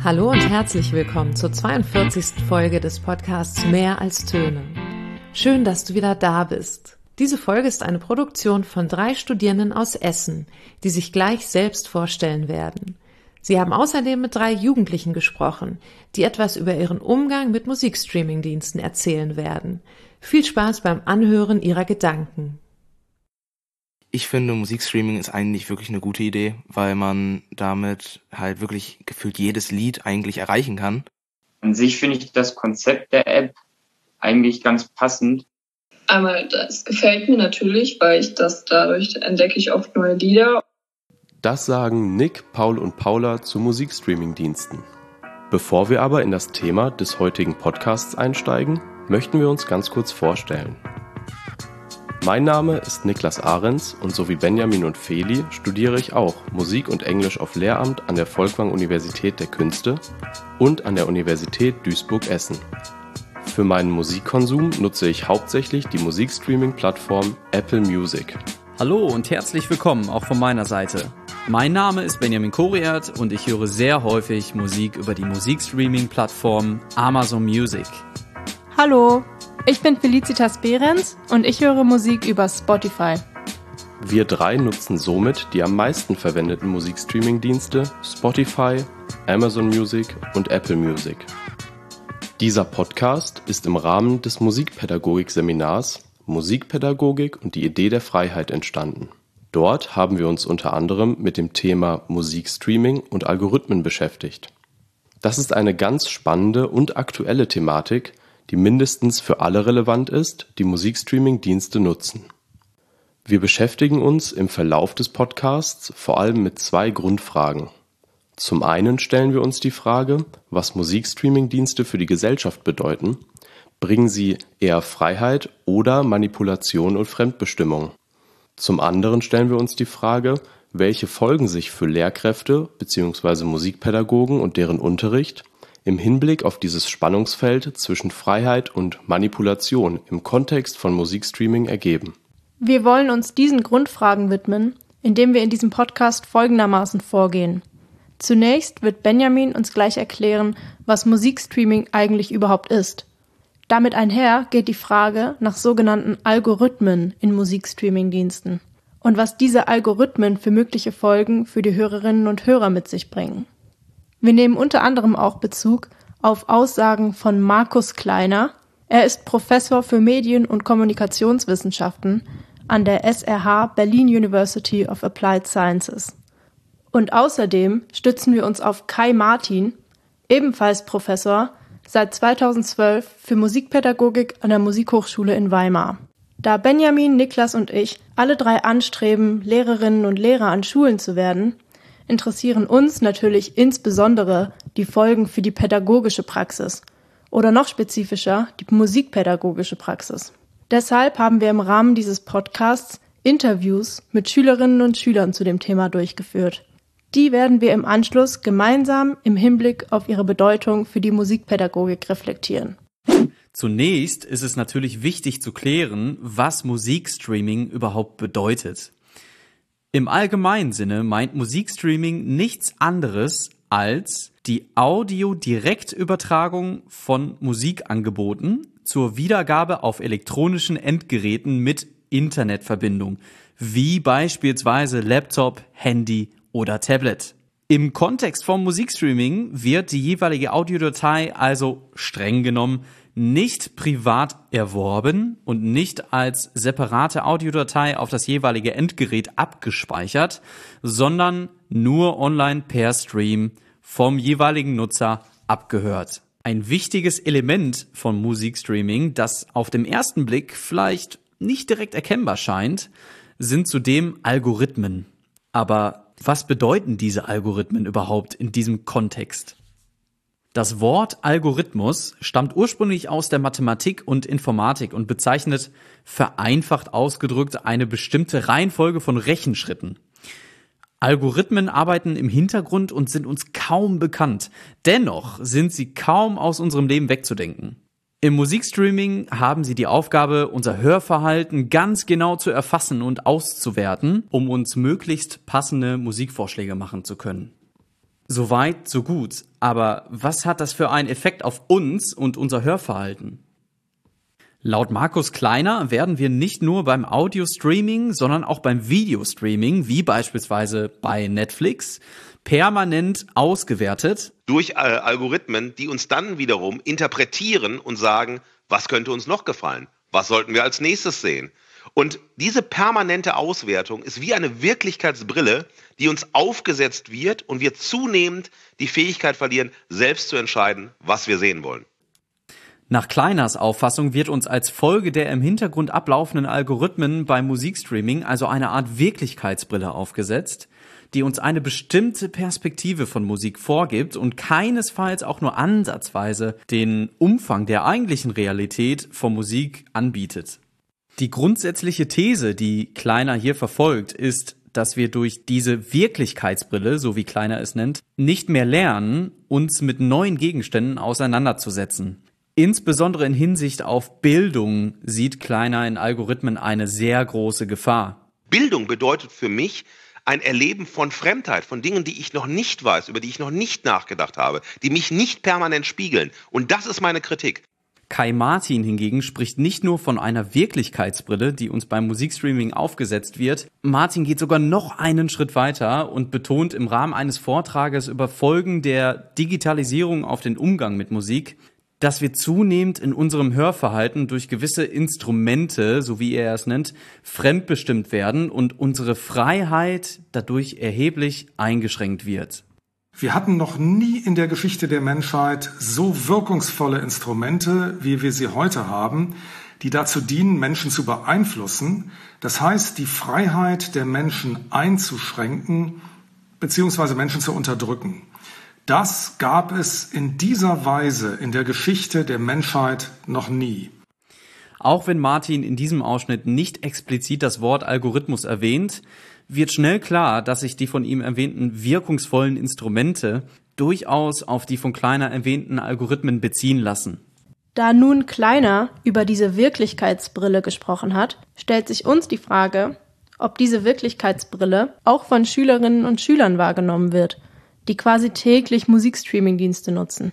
Hallo und herzlich willkommen zur 42. Folge des Podcasts Mehr als Töne. Schön, dass du wieder da bist. Diese Folge ist eine Produktion von 3 Studierenden aus Essen, die sich gleich selbst vorstellen werden. Sie haben außerdem mit 3 Jugendlichen gesprochen, die etwas über ihren Umgang mit Musikstreaming-Diensten erzählen werden. Viel Spaß beim Anhören ihrer Gedanken. Ich finde, Musikstreaming ist eigentlich wirklich eine gute Idee, weil man damit halt wirklich gefühlt jedes Lied eigentlich erreichen kann. An sich finde ich das Konzept der App eigentlich ganz passend. Einmal, das gefällt mir natürlich, weil dadurch entdecke ich oft neue Lieder. Das sagen Nick, Paul und Paula zu Musikstreaming-Diensten. Bevor wir aber in das Thema des heutigen Podcasts einsteigen, möchten wir uns ganz kurz vorstellen. Mein Name ist Niklas Ahrens und so wie Benjamin und Feli studiere ich auch Musik und Englisch auf Lehramt an der Folkwang-Universität der Künste und an der Universität Duisburg-Essen. Für meinen Musikkonsum nutze ich hauptsächlich die Musikstreaming-Plattform Apple Music. Hallo und herzlich willkommen auch von meiner Seite. Mein Name ist Benjamin Koriert und ich höre sehr häufig Musik über die Musikstreaming-Plattform Amazon Music. Hallo, ich bin Felicitas Behrens und ich höre Musik über Spotify. Wir 3 nutzen somit die am meisten verwendeten Musikstreaming-Dienste Spotify, Amazon Music und Apple Music. Dieser Podcast ist im Rahmen des Musikpädagogik-Seminars Musikpädagogik und die Idee der Freiheit entstanden. Dort haben wir uns unter anderem mit dem Thema Musikstreaming und Algorithmen beschäftigt. Das ist eine ganz spannende und aktuelle Thematik, die mindestens für alle relevant ist, die Musikstreaming-Dienste nutzen. Wir beschäftigen uns im Verlauf des Podcasts vor allem mit 2 Grundfragen. Zum einen stellen wir uns die Frage, was Musikstreaming-Dienste für die Gesellschaft bedeuten. Bringen sie eher Freiheit oder Manipulation und Fremdbestimmung? Zum anderen stellen wir uns die Frage, welche Folgen sich für Lehrkräfte bzw. Musikpädagogen und deren Unterricht im Hinblick auf dieses Spannungsfeld zwischen Freiheit und Manipulation im Kontext von Musikstreaming ergeben. Wir wollen uns diesen Grundfragen widmen, indem wir in diesem Podcast folgendermaßen vorgehen. Zunächst wird Benjamin uns gleich erklären, was Musikstreaming eigentlich überhaupt ist. Damit einher geht die Frage nach sogenannten Algorithmen in Musikstreaming-Diensten und was diese Algorithmen für mögliche Folgen für die Hörerinnen und Hörer mit sich bringen. Wir nehmen unter anderem auch Bezug auf Aussagen von Markus Kleiner. Er ist Professor für Medien- und Kommunikationswissenschaften an der SRH Berlin University of Applied Sciences. Und außerdem stützen wir uns auf Kai Martin, ebenfalls Professor, seit 2012 für Musikpädagogik an der Musikhochschule in Weimar. Da Benjamin, Niklas und ich alle 3 anstreben, Lehrerinnen und Lehrer an Schulen zu werden, interessieren uns natürlich insbesondere die Folgen für die pädagogische Praxis oder noch spezifischer die musikpädagogische Praxis. Deshalb haben wir im Rahmen dieses Podcasts Interviews mit Schülerinnen und Schülern zu dem Thema durchgeführt. Die werden wir im Anschluss gemeinsam im Hinblick auf ihre Bedeutung für die Musikpädagogik reflektieren. Zunächst ist es natürlich wichtig zu klären, was Musikstreaming überhaupt bedeutet. Im allgemeinen Sinne meint Musikstreaming nichts anderes als die Audio-Direktübertragung von Musikangeboten zur Wiedergabe auf elektronischen Endgeräten mit Internetverbindung, wie beispielsweise Laptop, Handy oder Tablet. Im Kontext von Musikstreaming wird die jeweilige Audiodatei also streng genommen nicht privat erworben und nicht als separate Audiodatei auf das jeweilige Endgerät abgespeichert, sondern nur online per Stream vom jeweiligen Nutzer abgehört. Ein wichtiges Element von Musikstreaming, das auf den ersten Blick vielleicht nicht direkt erkennbar scheint, sind zudem Algorithmen. Aber was bedeuten diese Algorithmen überhaupt in diesem Kontext? Das Wort Algorithmus stammt ursprünglich aus der Mathematik und Informatik und bezeichnet, vereinfacht ausgedrückt, eine bestimmte Reihenfolge von Rechenschritten. Algorithmen arbeiten im Hintergrund und sind uns kaum bekannt. Dennoch sind sie kaum aus unserem Leben wegzudenken. Im Musikstreaming haben sie die Aufgabe, unser Hörverhalten ganz genau zu erfassen und auszuwerten, um uns möglichst passende Musikvorschläge machen zu können. Soweit, so gut. Aber was hat das für einen Effekt auf uns und unser Hörverhalten? Laut Markus Kleiner werden wir nicht nur beim Audio-Streaming, sondern auch beim Videostreaming, wie beispielsweise bei Netflix, permanent ausgewertet. Durch Algorithmen, die uns dann wiederum interpretieren und sagen, was könnte uns noch gefallen? Was sollten wir als nächstes sehen? Und diese permanente Auswertung ist wie eine Wirklichkeitsbrille, die uns aufgesetzt wird und wir zunehmend die Fähigkeit verlieren, selbst zu entscheiden, was wir sehen wollen. Nach Kleiners Auffassung wird uns als Folge der im Hintergrund ablaufenden Algorithmen beim Musikstreaming also eine Art Wirklichkeitsbrille aufgesetzt, die uns eine bestimmte Perspektive von Musik vorgibt und keinesfalls auch nur ansatzweise den Umfang der eigentlichen Realität von Musik anbietet. Die grundsätzliche These, die Kleiner hier verfolgt, ist, dass wir durch diese Wirklichkeitsbrille, so wie Kleiner es nennt, nicht mehr lernen, uns mit neuen Gegenständen auseinanderzusetzen. Insbesondere in Hinsicht auf Bildung sieht Kleiner in Algorithmen eine sehr große Gefahr. Bildung bedeutet für mich ein Erleben von Fremdheit, von Dingen, die ich noch nicht weiß, über die ich noch nicht nachgedacht habe, die mich nicht permanent spiegeln. Und das ist meine Kritik. Kai Martin hingegen spricht nicht nur von einer Wirklichkeitsbrille, die uns beim Musikstreaming aufgesetzt wird. Martin geht sogar noch einen Schritt weiter und betont im Rahmen eines Vortrages über Folgen der Digitalisierung auf den Umgang mit Musik, dass wir zunehmend in unserem Hörverhalten durch gewisse Instrumente, so wie er es nennt, fremdbestimmt werden und unsere Freiheit dadurch erheblich eingeschränkt wird. Wir hatten noch nie in der Geschichte der Menschheit so wirkungsvolle Instrumente, wie wir sie heute haben, die dazu dienen, Menschen zu beeinflussen. Das heißt, die Freiheit der Menschen einzuschränken bzw. Menschen zu unterdrücken. Das gab es in dieser Weise in der Geschichte der Menschheit noch nie. Auch wenn Martin in diesem Ausschnitt nicht explizit das Wort Algorithmus erwähnt, wird schnell klar, dass sich die von ihm erwähnten wirkungsvollen Instrumente durchaus auf die von Kleiner erwähnten Algorithmen beziehen lassen. Da nun Kleiner über diese Wirklichkeitsbrille gesprochen hat, stellt sich uns die Frage, ob diese Wirklichkeitsbrille auch von Schülerinnen und Schülern wahrgenommen wird, die quasi täglich Musikstreaming-Dienste nutzen.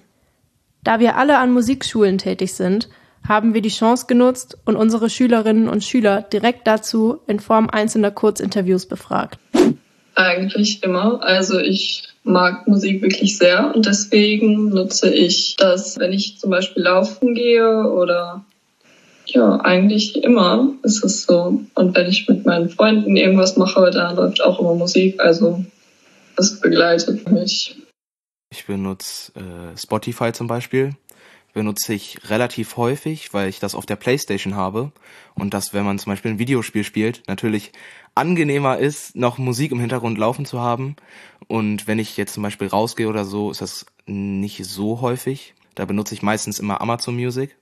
Da wir alle an Musikschulen tätig sind, haben wir die Chance genutzt und unsere Schülerinnen und Schüler direkt dazu in Form einzelner Kurzinterviews befragt. Eigentlich immer. Also ich mag Musik wirklich sehr und deswegen nutze ich das, wenn ich zum Beispiel laufen gehe oder ja, eigentlich immer ist es so. Und wenn ich mit meinen Freunden irgendwas mache, da läuft auch immer Musik, also das begleitet mich. Ich benutze Spotify zum Beispiel. Benutze ich relativ häufig, weil ich das auf der PlayStation habe und das, wenn man zum Beispiel ein Videospiel spielt, natürlich angenehmer ist, noch Musik im Hintergrund laufen zu haben. Und wenn ich jetzt zum Beispiel rausgehe oder so, ist das nicht so häufig. Da benutze ich meistens immer Amazon Music.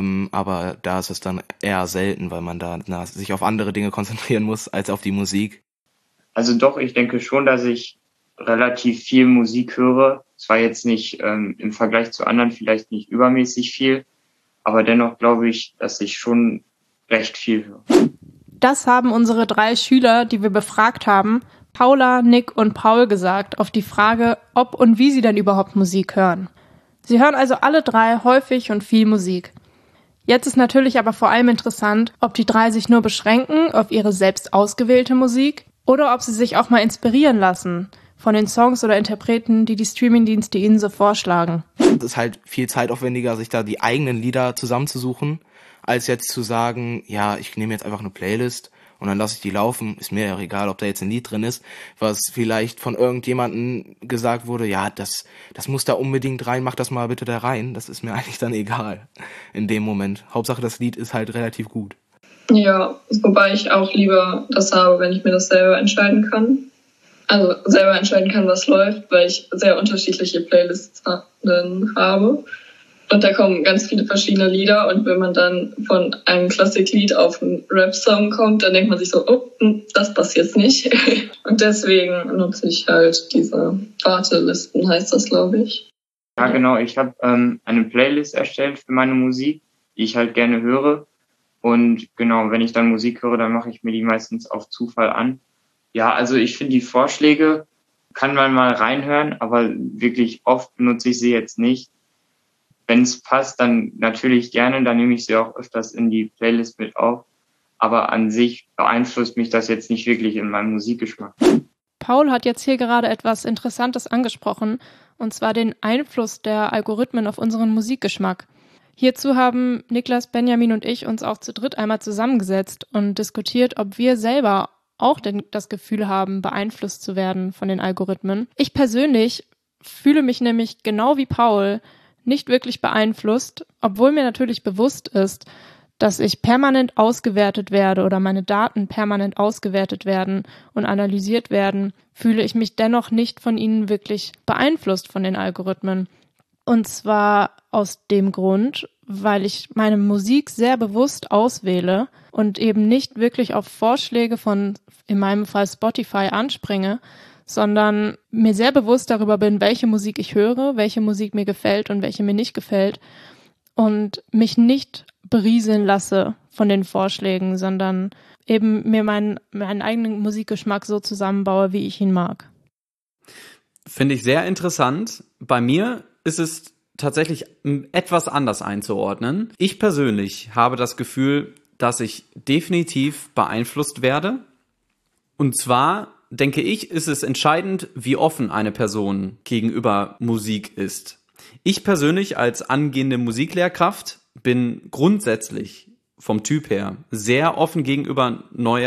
Aber da ist es dann eher selten, weil man da sich auf andere Dinge konzentrieren muss als auf die Musik. Also doch, ich denke schon, dass ich relativ viel Musik höre. Zwar jetzt nicht im Vergleich zu anderen vielleicht nicht übermäßig viel, aber dennoch glaube ich, dass ich schon recht viel höre. Das haben unsere 3 Schüler, die wir befragt haben, Paula, Nick und Paul gesagt, auf die Frage, ob und wie sie denn überhaupt Musik hören. Sie hören also alle 3 häufig und viel Musik. Jetzt ist natürlich aber vor allem interessant, ob die 3 sich nur beschränken auf ihre selbst ausgewählte Musik oder ob sie sich auch mal inspirieren lassen von den Songs oder Interpreten, die Streamingdienste ihnen so vorschlagen. Es ist halt viel zeitaufwendiger, sich da die eigenen Lieder zusammenzusuchen, als jetzt zu sagen, ja, ich nehme jetzt einfach eine Playlist und dann lasse ich die laufen. Ist mir ja egal, ob da jetzt ein Lied drin ist, was vielleicht von irgendjemandem gesagt wurde, ja, das muss da unbedingt rein, mach das mal bitte da rein. Das ist mir eigentlich dann egal in dem Moment. Hauptsache, das Lied ist halt relativ gut. Ja, wobei ich auch lieber das habe, wenn ich mir das selber entscheiden kann. Also selber entscheiden kann, was läuft, weil ich sehr unterschiedliche Playlists habe. Und da kommen ganz viele verschiedene Lieder. Und wenn man dann von einem Klassiklied auf einen Rap-Song kommt, dann denkt man sich so, oh, das passt jetzt nicht. Und deswegen nutze ich halt diese Wartelisten, heißt das, glaube ich. Ja, genau. Ich habe eine Playlist erstellt für meine Musik, die ich halt gerne höre. Und genau, wenn ich dann Musik höre, dann mache ich mir die meistens auf Zufall an. Ja, also ich finde die Vorschläge kann man mal reinhören, aber wirklich oft benutze ich sie jetzt nicht. Wenn es passt, dann natürlich gerne, dann nehme ich sie auch öfters in die Playlist mit auf. Aber an sich beeinflusst mich das jetzt nicht wirklich in meinem Musikgeschmack. Paul hat jetzt hier gerade etwas Interessantes angesprochen, und zwar den Einfluss der Algorithmen auf unseren Musikgeschmack. Hierzu haben Niklas, Benjamin und ich uns auch zu dritt einmal zusammengesetzt und diskutiert, ob wir selber auch das Gefühl haben, beeinflusst zu werden von den Algorithmen. Ich persönlich fühle mich nämlich genau wie Paul nicht wirklich beeinflusst, obwohl mir natürlich bewusst ist, dass ich permanent ausgewertet werde oder meine Daten permanent ausgewertet werden und analysiert werden, fühle ich mich dennoch nicht von ihnen wirklich beeinflusst von den Algorithmen. Und zwar aus dem Grund, weil ich meine Musik sehr bewusst auswähle und eben nicht wirklich auf Vorschläge von, in meinem Fall Spotify, anspringe, sondern mir sehr bewusst darüber bin, welche Musik ich höre, welche Musik mir gefällt und welche mir nicht gefällt und mich nicht berieseln lasse von den Vorschlägen, sondern eben mir meinen eigenen Musikgeschmack so zusammenbaue, wie ich ihn mag. Finde ich sehr interessant. Bei mir ist es tatsächlich etwas anders einzuordnen. Ich persönlich habe das Gefühl, dass ich definitiv beeinflusst werde. Und zwar, denke ich, ist es entscheidend, wie offen eine Person gegenüber Musik ist. Ich persönlich als angehende Musiklehrkraft bin grundsätzlich vom Typ her sehr offen gegenüber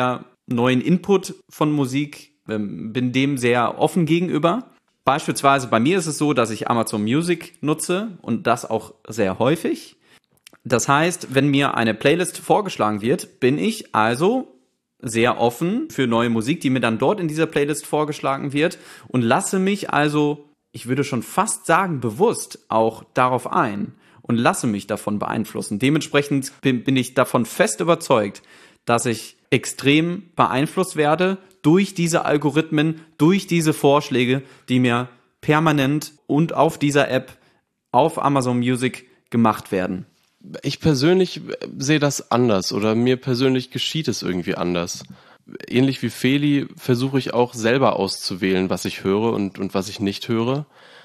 neuen Input von Musik, bin dem sehr offen gegenüber. Beispielsweise bei mir ist es so, dass ich Amazon Music nutze und das auch sehr häufig. Das heißt, wenn mir eine Playlist vorgeschlagen wird, bin ich also sehr offen für neue Musik, die mir dann dort in dieser Playlist vorgeschlagen wird und lasse mich also, ich würde schon fast sagen, bewusst auch darauf ein und lasse mich davon beeinflussen. Dementsprechend bin ich davon fest überzeugt, dass ich extrem beeinflusst werde durch diese Algorithmen, durch diese Vorschläge, die mir permanent und auf dieser App, auf Amazon Music gemacht werden. Ich persönlich sehe das anders oder mir persönlich geschieht es irgendwie anders. Ähnlich wie Feli versuche ich auch selber auszuwählen, was ich höre und was ich nicht höre.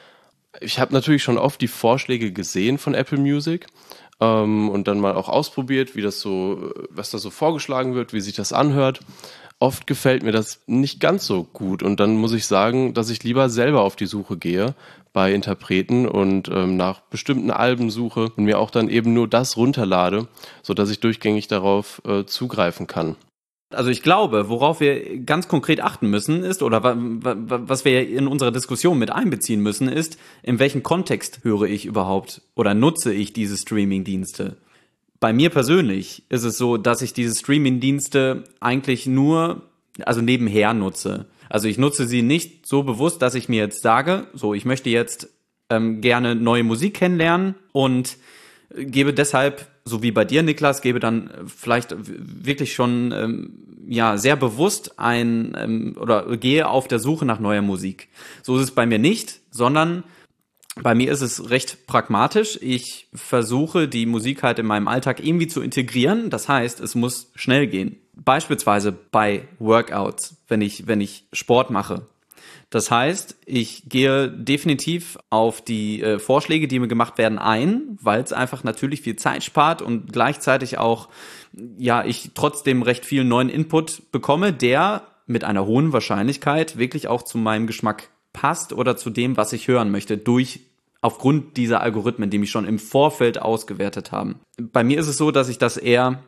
Ich habe natürlich schon oft die Vorschläge gesehen von Apple Music und dann mal auch ausprobiert, was da so vorgeschlagen wird, wie sich das anhört. Oft gefällt mir das nicht ganz so gut und dann muss ich sagen, dass ich lieber selber auf die Suche gehe bei Interpreten und nach bestimmten Alben suche und mir auch dann eben nur das runterlade, sodass ich durchgängig darauf zugreifen kann. Also ich glaube, worauf wir ganz konkret achten müssen ist, oder was wir in unserer Diskussion mit einbeziehen müssen, ist, in welchem Kontext höre ich überhaupt oder nutze ich diese Streaming-Dienste? Bei mir persönlich ist es so, dass ich diese Streaming-Dienste eigentlich nur, nebenher nutze. Also ich nutze sie nicht so bewusst, dass ich mir jetzt sage, so, ich möchte jetzt gerne neue Musik kennenlernen und gebe deshalb, so wie bei dir, Niklas, gebe dann vielleicht wirklich schon sehr bewusst oder gehe auf der Suche nach neuer Musik. So ist es bei mir nicht, sondern bei mir ist es recht pragmatisch. Ich versuche, die Musik halt in meinem Alltag irgendwie zu integrieren. Das heißt, es muss schnell gehen. Beispielsweise bei Workouts, wenn ich Sport mache. Das heißt, ich gehe definitiv auf die Vorschläge, die mir gemacht werden, ein, weil es einfach natürlich viel Zeit spart und gleichzeitig auch, ich trotzdem recht viel neuen Input bekomme, der mit einer hohen Wahrscheinlichkeit wirklich auch zu meinem Geschmack passt oder zu dem, was ich hören möchte, aufgrund dieser Algorithmen, die mich schon im Vorfeld ausgewertet haben. Bei mir ist es so, dass ich das eher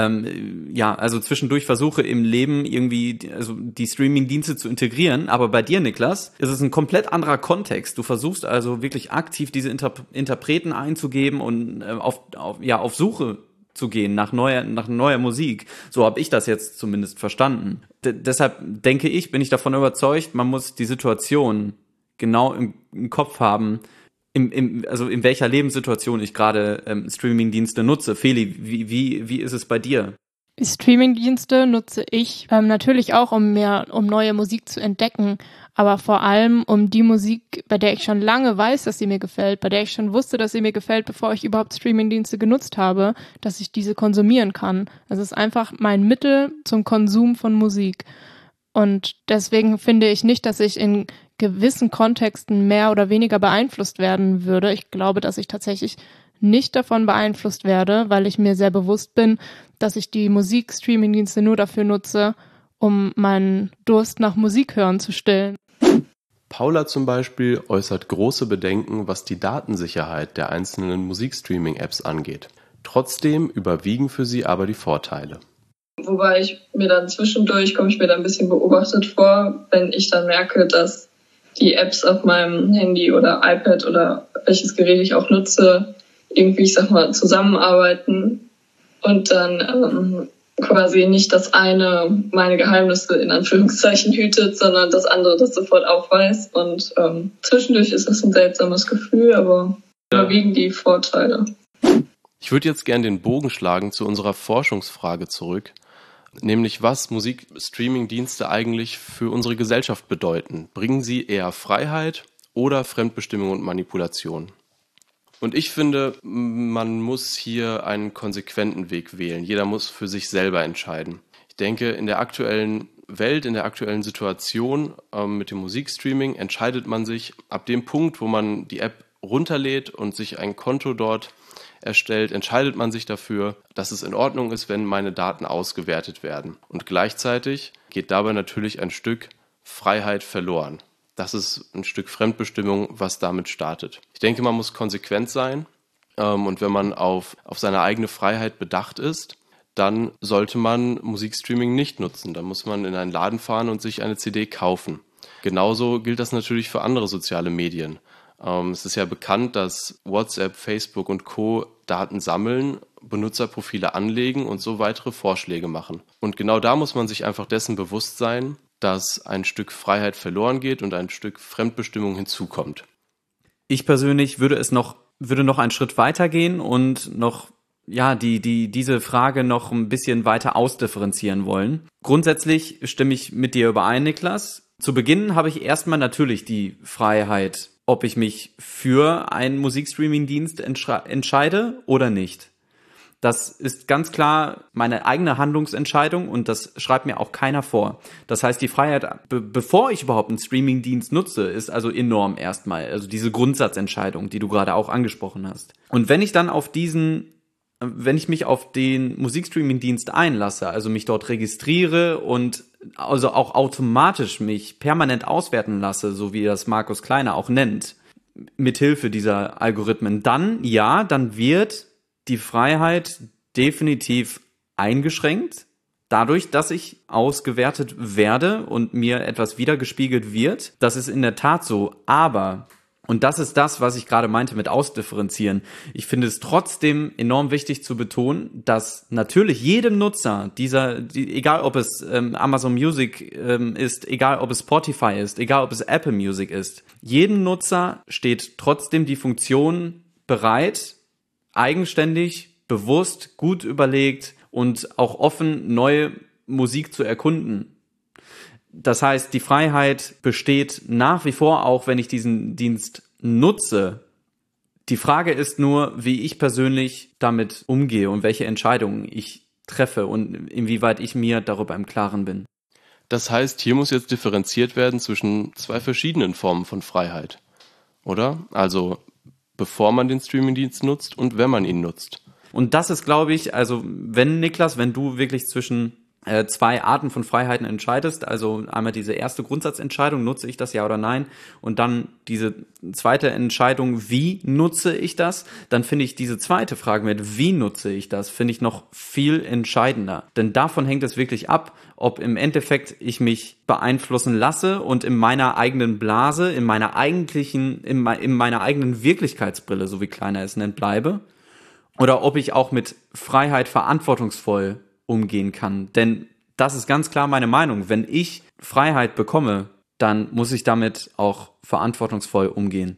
zwischendurch versuche im Leben irgendwie die Streaming-Dienste zu integrieren, aber bei dir, Niklas, ist es ein komplett anderer Kontext. Du versuchst also wirklich aktiv diese Interpreten einzugeben und auf Suche zu gehen nach neuer Musik. So habe ich das jetzt zumindest verstanden. Deshalb denke ich, bin ich davon überzeugt, man muss die Situation genau im Kopf haben, in welcher Lebenssituation ich gerade Streaming-Dienste nutze. Feli, wie ist es bei dir? Die Streaming-Dienste nutze ich natürlich auch, um neue Musik zu entdecken, aber vor allem um die Musik, bei der ich schon lange weiß, dass sie mir gefällt, bei der ich schon wusste, dass sie mir gefällt, bevor ich überhaupt Streaming-Dienste genutzt habe, dass ich diese konsumieren kann. Das ist einfach mein Mittel zum Konsum von Musik. Und deswegen finde ich nicht, dass ich in gewissen Kontexten mehr oder weniger beeinflusst werden würde. Ich glaube, dass ich tatsächlich nicht davon beeinflusst werde, weil ich mir sehr bewusst bin, dass ich die Musikstreaming-Dienste nur dafür nutze, um meinen Durst nach Musik hören zu stillen. Paula zum Beispiel äußert große Bedenken, was die Datensicherheit der einzelnen Musikstreaming-Apps angeht. Trotzdem überwiegen für sie aber die Vorteile. Wobei ich mir dann zwischendurch, komme ich mir da ein bisschen beobachtet vor, wenn ich dann merke, dass die Apps auf meinem Handy oder iPad oder welches Gerät ich auch nutze, irgendwie, ich sag mal, zusammenarbeiten und dann quasi nicht das eine meine Geheimnisse in Anführungszeichen hütet, sondern das andere das sofort auch weiß. Und zwischendurch ist es ein seltsames Gefühl, aber überwiegen die Vorteile. Ich würde jetzt gern den Bogen schlagen zu unserer Forschungsfrage zurück, nämlich was Musikstreaming-Dienste eigentlich für unsere Gesellschaft bedeuten. Bringen sie eher Freiheit oder Fremdbestimmung und Manipulation? Und ich finde, man muss hier einen konsequenten Weg wählen. Jeder muss für sich selber entscheiden. Ich denke, in der aktuellen Welt, in der aktuellen Situation mit dem Musikstreaming entscheidet man sich ab dem Punkt, wo man die App runterlädt und sich ein Konto dort erstellt, entscheidet man sich dafür, dass es in Ordnung ist, wenn meine Daten ausgewertet werden. Und gleichzeitig geht dabei natürlich ein Stück Freiheit verloren. Das ist ein Stück Fremdbestimmung, was damit startet. Ich denke, man muss konsequent sein und wenn man auf seine eigene Freiheit bedacht ist, dann sollte man Musikstreaming nicht nutzen. Dann muss man in einen Laden fahren und sich eine CD kaufen. Genauso gilt das natürlich für andere soziale Medien. Es ist ja bekannt, dass WhatsApp, Facebook und Co. Daten sammeln, Benutzerprofile anlegen und so weitere Vorschläge machen. Und genau da muss man sich einfach dessen bewusst sein, dass ein Stück Freiheit verloren geht und ein Stück Fremdbestimmung hinzukommt. Ich persönlich würde noch einen Schritt weiter gehen und noch diese Frage noch ein bisschen weiter ausdifferenzieren wollen. Grundsätzlich stimme ich mit dir überein, Niklas. Zu Beginn habe ich erstmal natürlich die Freiheit, ob ich mich für einen Musikstreaming-Dienst entscheide oder nicht. Das ist ganz klar meine eigene Handlungsentscheidung und das schreibt mir auch keiner vor. Das heißt, die Freiheit, bevor ich überhaupt einen Streaming-Dienst nutze, ist also enorm erstmal. Also diese Grundsatzentscheidung, die du gerade auch angesprochen hast. Und wenn ich mich auf den Musikstreaming-Dienst einlasse, also mich dort registriere und also auch automatisch mich permanent auswerten lasse, so wie das Markus Kleiner auch nennt, mithilfe dieser Algorithmen, dann wird die Freiheit definitiv eingeschränkt, dadurch, dass ich ausgewertet werde und mir etwas wiedergespiegelt wird. Das ist in der Tat so, aber, und das ist das, was ich gerade meinte mit ausdifferenzieren, ich finde es trotzdem enorm wichtig zu betonen, dass natürlich jedem Nutzer egal ob es Amazon Music ist, egal ob es Spotify ist, egal ob es Apple Music ist, jedem Nutzer steht trotzdem die Funktion bereit, eigenständig, bewusst, gut überlegt und auch offen neue Musik zu erkunden. Das heißt, die Freiheit besteht nach wie vor, auch wenn ich diesen Dienst nutze. Die Frage ist nur, wie ich persönlich damit umgehe und welche Entscheidungen ich treffe und inwieweit ich mir darüber im Klaren bin. Das heißt, hier muss jetzt differenziert werden zwischen zwei verschiedenen Formen von Freiheit, oder? Also bevor man den Streamingdienst nutzt und wenn man ihn nutzt. Und das ist, glaube ich, also wenn du wirklich zwischen zwei Arten von Freiheiten entscheidest, also einmal diese erste Grundsatzentscheidung, nutze ich das ja oder nein, und dann diese zweite Entscheidung, wie nutze ich das, dann finde ich diese zweite Frage mit, wie nutze ich das, finde ich noch viel entscheidender. Denn davon hängt es wirklich ab, ob im Endeffekt ich mich beeinflussen lasse und in meiner eigenen Blase, in meiner eigenen Wirklichkeitsbrille, so wie Kleiner es nennt, bleibe, oder ob ich auch mit Freiheit verantwortungsvoll umgehen kann. Denn das ist ganz klar meine Meinung. Wenn ich Freiheit bekomme, dann muss ich damit auch verantwortungsvoll umgehen.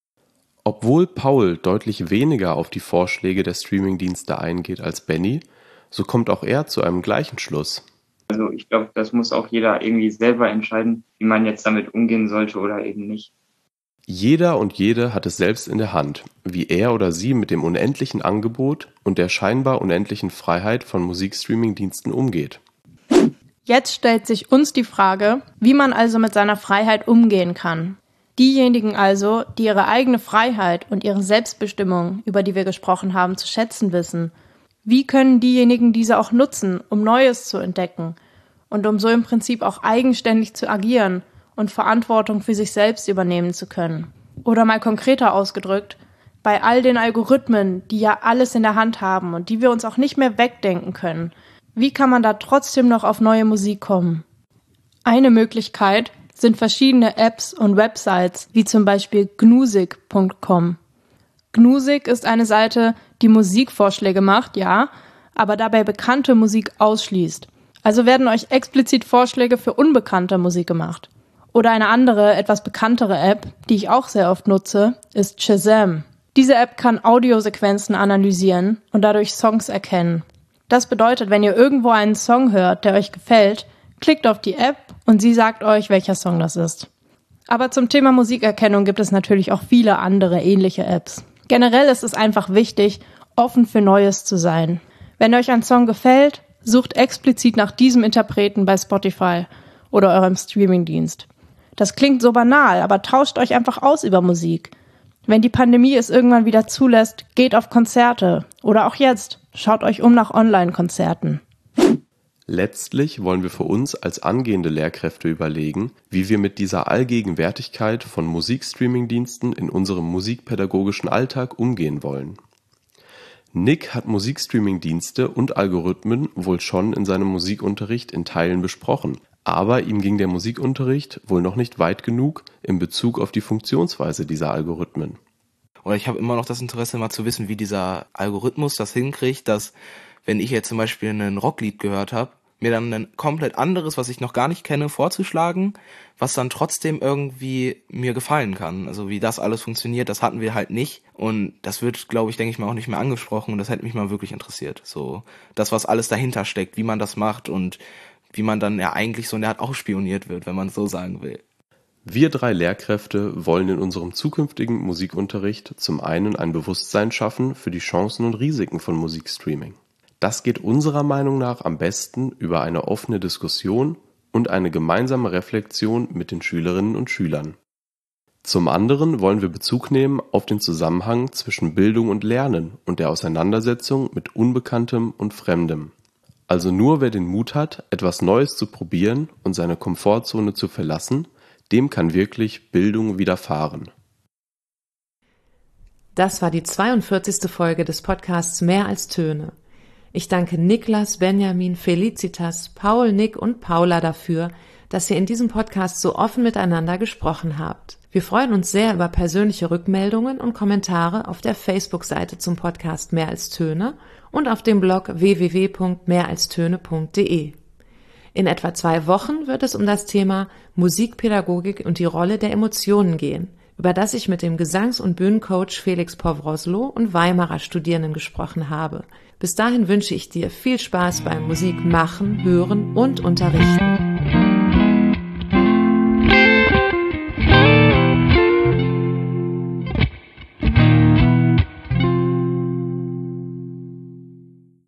Obwohl Paul deutlich weniger auf die Vorschläge der Streamingdienste eingeht als Benny, so kommt auch er zu einem gleichen Schluss. Also ich glaube, das muss auch jeder irgendwie selber entscheiden, wie man jetzt damit umgehen sollte oder eben nicht. Jeder und jede hat es selbst in der Hand, wie er oder sie mit dem unendlichen Angebot und der scheinbar unendlichen Freiheit von Musikstreaming-Diensten umgeht. Jetzt stellt sich uns die Frage, wie man also mit seiner Freiheit umgehen kann. Diejenigen also, die ihre eigene Freiheit und ihre Selbstbestimmung, über die wir gesprochen haben, zu schätzen wissen. Wie können diejenigen diese auch nutzen, um Neues zu entdecken und um so im Prinzip auch eigenständig zu agieren und Verantwortung für sich selbst übernehmen zu können? Oder mal konkreter ausgedrückt, bei all den Algorithmen, die ja alles in der Hand haben und die wir uns auch nicht mehr wegdenken können, wie kann man da trotzdem noch auf neue Musik kommen? Eine Möglichkeit sind verschiedene Apps und Websites, wie zum Beispiel gnusik.com. Gnusik ist eine Seite, die Musikvorschläge macht, ja, aber dabei bekannte Musik ausschließt. Also werden euch explizit Vorschläge für unbekannte Musik gemacht. Oder eine andere, etwas bekanntere App, die ich auch sehr oft nutze, ist Shazam. Diese App kann Audiosequenzen analysieren und dadurch Songs erkennen. Das bedeutet, wenn ihr irgendwo einen Song hört, der euch gefällt, klickt auf die App und sie sagt euch, welcher Song das ist. Aber zum Thema Musikerkennung gibt es natürlich auch viele andere ähnliche Apps. Generell ist es einfach wichtig, offen für Neues zu sein. Wenn euch ein Song gefällt, sucht explizit nach diesem Interpreten bei Spotify oder eurem Streamingdienst. Das klingt so banal, aber tauscht euch einfach aus über Musik. Wenn die Pandemie es irgendwann wieder zulässt, geht auf Konzerte. Oder auch jetzt, schaut euch um nach Online-Konzerten. Letztlich wollen wir für uns als angehende Lehrkräfte überlegen, wie wir mit dieser Allgegenwärtigkeit von Musikstreaming-Diensten in unserem musikpädagogischen Alltag umgehen wollen. Nick hat Musikstreaming-Dienste und Algorithmen wohl schon in seinem Musikunterricht in Teilen besprochen, aber ihm ging der Musikunterricht wohl noch nicht weit genug in Bezug auf die Funktionsweise dieser Algorithmen. Oder ich habe immer noch das Interesse, mal zu wissen, wie dieser Algorithmus das hinkriegt, dass, wenn ich jetzt zum Beispiel ein Rocklied gehört habe, mir dann ein komplett anderes, was ich noch gar nicht kenne, vorzuschlagen, was dann trotzdem irgendwie mir gefallen kann. Also wie das alles funktioniert, das hatten wir halt nicht. Und das wird, glaube ich, denke ich mal, auch nicht mehr angesprochen. Und das hätte mich mal wirklich interessiert. So das, was alles dahinter steckt, wie man das macht und wie man dann ja eigentlich so in der Art auch spioniert wird, wenn man es so sagen will. Wir 3 Lehrkräfte wollen in unserem zukünftigen Musikunterricht zum einen ein Bewusstsein schaffen für die Chancen und Risiken von Musikstreaming. Das geht unserer Meinung nach am besten über eine offene Diskussion und eine gemeinsame Reflexion mit den Schülerinnen und Schülern. Zum anderen wollen wir Bezug nehmen auf den Zusammenhang zwischen Bildung und Lernen und der Auseinandersetzung mit Unbekanntem und Fremdem. Also nur wer den Mut hat, etwas Neues zu probieren und seine Komfortzone zu verlassen, dem kann wirklich Bildung widerfahren. Das war die 42. Folge des Podcasts Mehr als Töne. Ich danke Niklas, Benjamin, Felicitas, Paul, Nick und Paula dafür, dass ihr in diesem Podcast so offen miteinander gesprochen habt. Wir freuen uns sehr über persönliche Rückmeldungen und Kommentare auf der Facebook-Seite zum Podcast Mehr als Töne und auf dem Blog www.mehralstöne.de. In etwa 2 Wochen wird es um das Thema Musikpädagogik und die Rolle der Emotionen gehen, über das ich mit dem Gesangs- und Bühnencoach Felix Powroslo und Weimarer Studierenden gesprochen habe. Bis dahin wünsche ich dir viel Spaß beim Musik machen, hören und unterrichten.